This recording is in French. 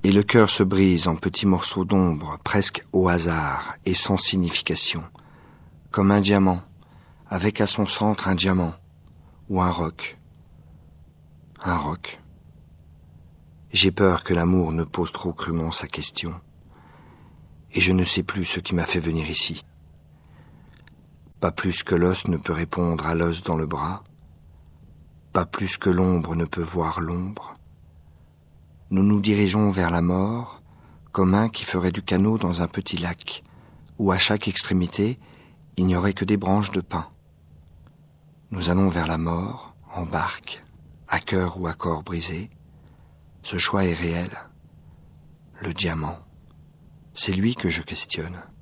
Et le cœur se brise en petits morceaux d'ombre, presque au hasard et sans signification, comme un diamant, avec à son centre un diamant, ou un roc. Un roc. J'ai peur que l'amour ne pose trop crûment sa question, et je ne sais plus ce qui m'a fait venir ici. Pas plus que l'os ne peut répondre à l'os dans le bras, pas plus que l'ombre ne peut voir l'ombre. Nous nous dirigeons vers la mort, comme un qui ferait du canot dans un petit lac, où à chaque extrémité, il n'y aurait que des branches de pin. Nous allons vers la mort, en barque, à cœur ou à corps brisé. Ce choix est réel. Le diamant, c'est lui que je questionne.